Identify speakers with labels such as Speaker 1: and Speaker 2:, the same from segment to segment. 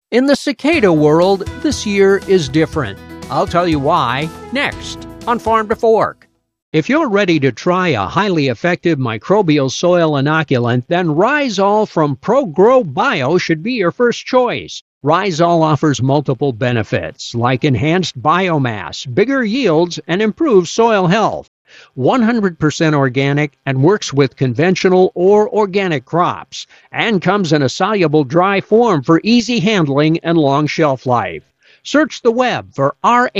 Speaker 1: In the cicada world, this year is different. I'll tell you why next on Farm to Fork. If you're ready to try a highly effective microbial soil inoculant, then Rhizol from ProGrow Bio should be your first choice. Rhizol offers multiple benefits like enhanced biomass, bigger yields, and improved soil health. 100% organic and works with conventional or organic crops, and comes in a soluble dry form for easy handling and long shelf life. Search the web for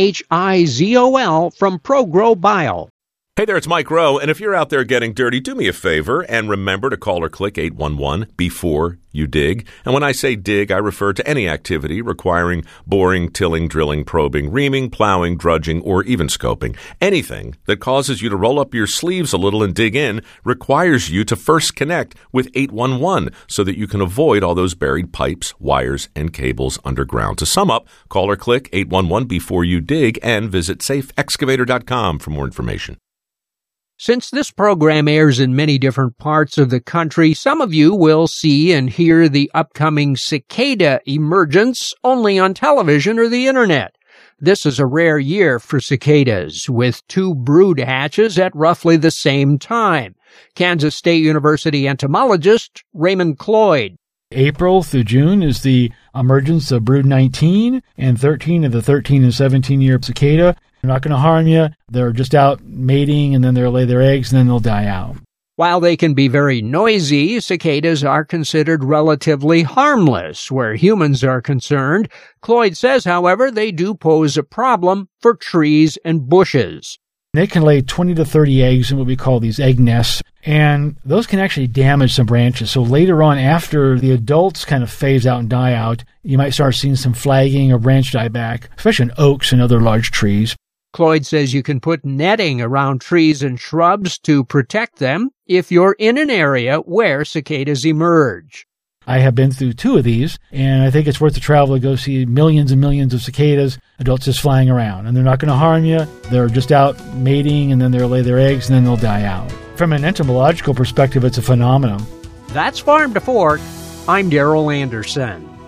Speaker 1: RHIZOL from ProGrow Bio.
Speaker 2: Hey there, it's Mike Rowe, and if you're out there getting dirty, do me a favor and remember to call or click 811 before you dig. And when I say dig, I refer to any activity requiring boring, tilling, drilling, probing, reaming, plowing, drudging, or even scoping. Anything that causes you to roll up your sleeves a little and dig in requires you to first connect with 811 so that you can avoid all those buried pipes, wires, and cables underground. To sum up, call or click 811 before you dig and visit safeexcavator.com for more information.
Speaker 1: Since this program airs in many different parts of the country, some of you will see and hear the upcoming cicada emergence only on television or the internet. This is a rare year for cicadas, with 2 brood hatches at roughly the same time. Kansas State University entomologist Raymond Cloyd.
Speaker 3: April through June is the emergence of brood 19 and 13 of the 13 and 17-year cicada. They're not going to harm you. They're just out mating, and then they'll lay their eggs, and then they'll die out.
Speaker 1: While they can be very noisy, cicadas are considered relatively harmless where humans are concerned. Cloyd says, however, they do pose a problem for trees and bushes.
Speaker 3: They can lay 20 to 30 eggs in what we call these egg nests, and those can actually damage some branches. So later on, after the adults kind of phase out and die out, you might start seeing some flagging or branch dieback, especially in oaks and other large trees.
Speaker 1: Cloyd says you can put netting around trees and shrubs to protect them if you're in an area where cicadas emerge.
Speaker 3: I have been through 2 of these, and I think it's worth the travel to go see millions and millions of cicadas, adults just flying around. And they're not going to harm you. They're just out mating, and then they'll lay their eggs, and then they'll die out. From an entomological perspective, it's a phenomenon.
Speaker 1: That's Farm to Fork. I'm Darrell Anderson.